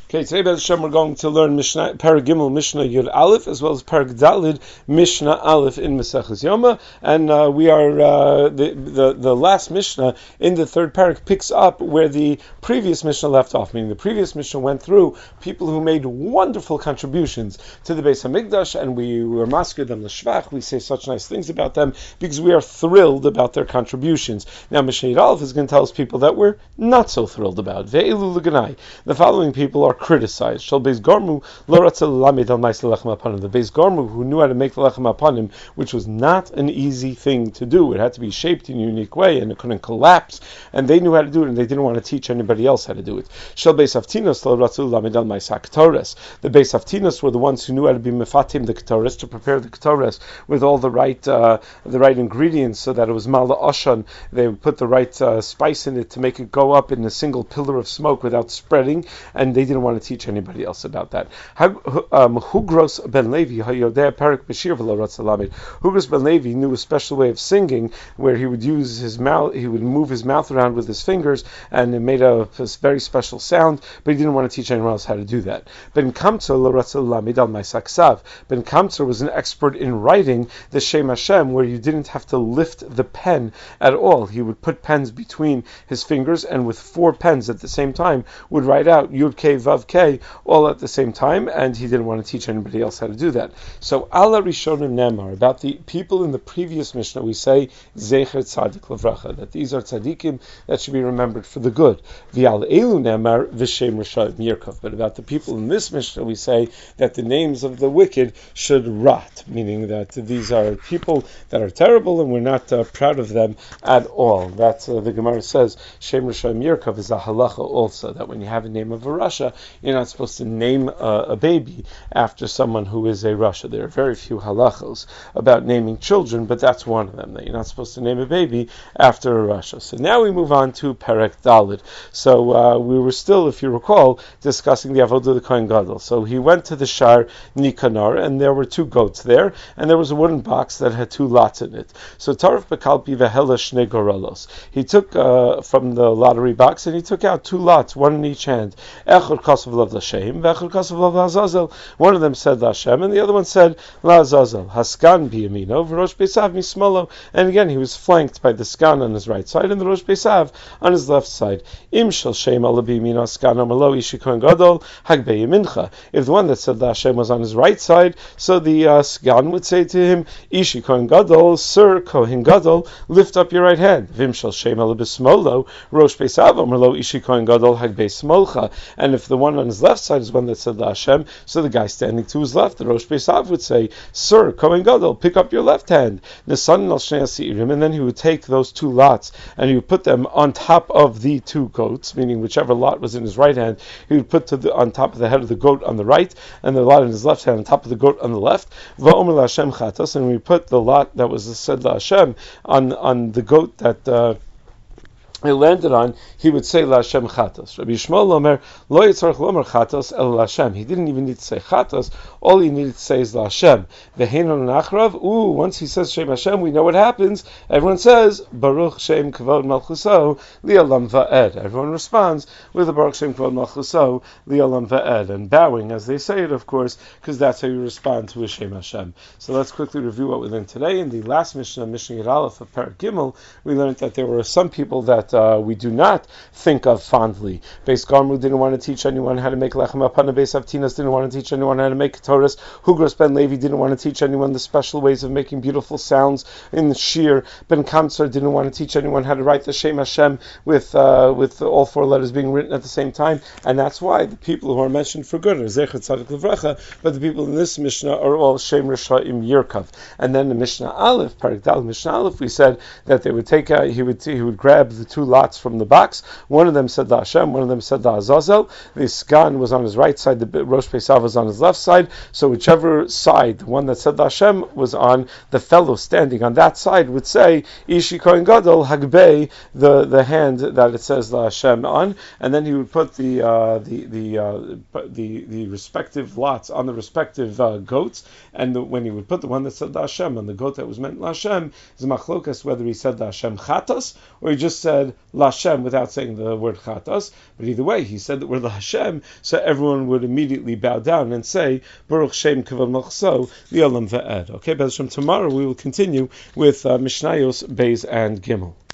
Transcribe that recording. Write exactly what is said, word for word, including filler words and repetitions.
Okay, today, Be'ez Hashem, we're going to learn Mishnah, Perek Gimel, Mishnah Yud Aleph, as well as Perek Dalid, Mishnah Aleph in Maseches Yoma, and uh, we are uh, the, the the last Mishnah in the third Perek picks up where the previous Mishnah left off. Meaning, the previous Mishnah went through people who made wonderful contributions to the Beis Hamikdash, and we were masked them l'shvach. We say such nice things about them because we are thrilled about their contributions. Now, Mishnah Yud Aleph is going to tell us people that we're not so thrilled about. Ve'elu l'ganai. The following people are criticized. Shal Beis Garmu lo ratza lamed al ma'aseh lechem apanim. The Beis Garmu, who knew how to make the lechem apanim, which was not an easy thing to do. It had to be shaped in a unique way, and it couldn't collapse. And they knew how to do it, and they didn't want to teach anybody else how to do it. Shal Beis Haftinos lo ratza lamed al ma'aseh ketores. The Beis Haftinos were the ones who knew how to be mefatim the ketores, to prepare the ketores with all the right uh, the right ingredients, so that it was mala oshan. They would put the right uh, spice in it to make it go up in a single pillar of smoke without spreading, and they didn't want to teach anybody else about that. Hugros ben Levi hayodeh parak b'shir v'lo ratza lamed. Hugros ben Levi knew a special way of singing where he would use his mouth, he would move his mouth around with his fingers, and it made a, a very special sound, but he didn't want to teach anyone else how to do that. Ben Kamtzor lo ratza lamed al ma'aseh ksav. Ben Kamtzor was an expert in writing the Shem Hashem, where you didn't have to lift the pen at all. He would put pens between his fingers, and with four pens at the same time would write out Yud K Vav K all at the same time, and he didn't want to teach anybody else how to do that. So Ala Rishonim Nemar, about the people in the previous Mishnah, we say Zecher Tzadik Levracha, that these are tzaddikim that should be remembered for the good. V'al Elu Nemar V'Shem Rishayim Yirkov. But about the people in this Mishnah, we say that the names of the wicked should rot, meaning that these are people that are terrible, and we're not uh, proud of them at all. That's uh, the Gemara says Shem Rishayim Yirkov is a halacha also, that when you have a name of a Rasha, you're not supposed to name uh, a baby after someone who is a Rasha. There are very few halachos about naming children, but that's one of them, that you're not supposed to name a baby after a Rasha. So now we move on to Perek Dalid. So uh, we were still, if you recall, discussing the Avodah of the Kohen Gadol. So he went to the Shar Nikanor, and there were two goats there, and there was a wooden box that had two lots in it. So Tarif Bekalpi Vehela Shnei Gorelos. He took uh, from the lottery box, and he took out two lots, one in each hand. Echad Kasav Lav Lashem, Vechad Kasav Lav Lazazel. One of them said Lashem, and the other one said Lazazel. Haskan Biyamino, V'Rosh Beisav Mismolo. And again, he was flanked by the Skan on his right side and the Rosh Beisav on his left side. Im Shel Shem Ala Biyamino Skan Amalo Ishi Kohen Gadol Hagbei Yamincha. If the one that said Lashem was on his right side, so the uh, Skan would say to him, Ishi Kohen Gadol, Sir Kohen Gadol, lift up your right hand. Vim Shel Shem Ala Bismolo, Rosh Beisav Amalo Ishi Kohen Gadol Hagbei Smolcha. And if the one on his left side is one that said Hashem, so the guy standing to his left, the Rosh Beisav, would say, Sir, Kohen Gadol, pick up your left hand. And then he would take those two lots and he would put them on top of the two goats, meaning whichever lot was in his right hand, he would put to the, on top of the head of the goat on the right, and the lot in his left hand on top of the goat on the left. And we put the lot that was said Hashem on, on the goat that Uh, it landed on, he would say L'Hashem Chatos. Rabbi Yishmael Omer, Lo Yitzarech Lomer Chatos El L'Hashem. He didn't even need to say Chatos, all he needed to say is L'Hashem. V'heinon Nachrav, ooh, once he says Shem Hashem, we know what happens. Everyone says, Baruch Shem Kavod Malchuso, Li'olam Va'ed. Everyone responds with the Baruch Shem Kavod Malchuso, Li'olam Va'ed. And bowing, as they say it, of course, because that's how you respond to a Shem Hashem. So let's quickly review what we learned today. In the last Mishnah, Mishnah Yud Aleph of Perek Gimel, we learned that there were some people that Uh, we do not think of fondly. Beis Garmu didn't want to teach anyone how to make lechem apanim. Beis Haftinos didn't want to teach anyone how to make Torahs. Hugros ben Levi didn't want to teach anyone the special ways of making beautiful sounds in the shir. Ben Kamtzor didn't want to teach anyone how to write the Shem Hashem with uh, with all four letters being written at the same time. And that's why the people who are mentioned for good are Zecher Tzadik Levracha, but the people in this Mishnah are all Shem Rishayim Yirkov. And then the Mishnah Aleph, Perek Daled Mishnah Aleph, we said that they would take out, he would he would grab the two lots from the box. One of them said Hashem, one of them said Azazel. The Skan was on his right side, the Rosh Beisav was on his left side. So whichever side, the one that said Hashem was on, the fellow standing on that side would say Ishi Kohen Gadol Hagbei, the the hand that it says Hashem on, and then he would put the uh, the the, uh, the the respective lots on the respective uh, goats. And the, when he would put the one that said Hashem on the goat that was meant Hashem, is machlokas whether he said Hashem Chatos or he just said said Lashem without saying the word Chatas. But either way, he said the word Lashem, so everyone would immediately bow down and say Baruch Shem Kavod Malchso V'Olam Ve'ed. Okay, but from tomorrow we will continue with uh, Mishnayos Beis and Gimel.